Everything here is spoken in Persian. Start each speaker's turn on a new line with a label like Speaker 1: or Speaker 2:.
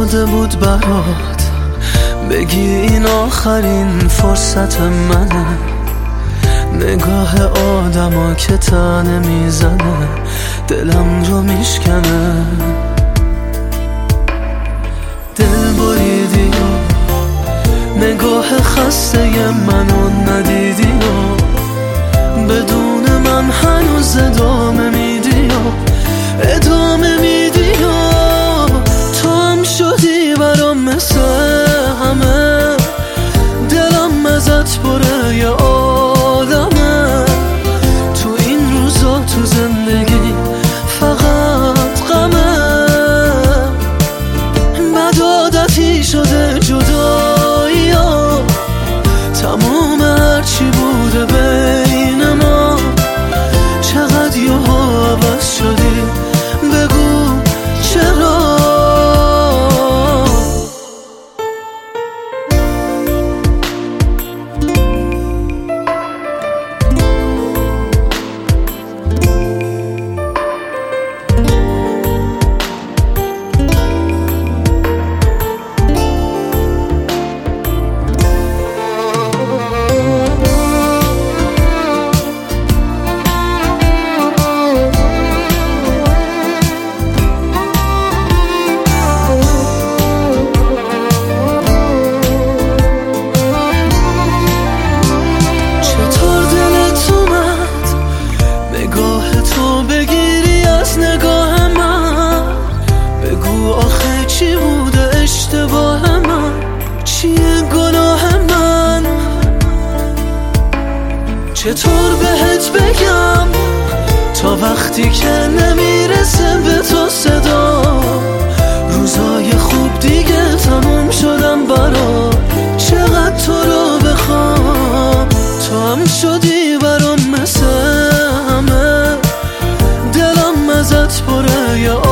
Speaker 1: اومده بود برات بگی این آخرین فرصت منه. نگاه آدما که تنه میزنه دلم رو میشکنه. دل بریدی و نگاه خسته منو ندیدی و بدون من هنوز ادامه میدی و ادامه میدی و تو هم شدی برام مثل همه. دلم ازت پره یه آدمه. تو این روزا تو زندگی فقط غمه. بد عادتی شده جدایی ها تموم هرچی بوده بین ما. چقدر یهو عوض شدی بگو چرا. چی بوده اشتباه من؟ چیه گناه من؟ چطور بهت بگم تا وقتی که نمیرسه به تو صدا. روزای خوب دیگه تموم شدم برا. چقدر تو رو بخوام تو هم شدی برام مثل همه. دلم ازت پره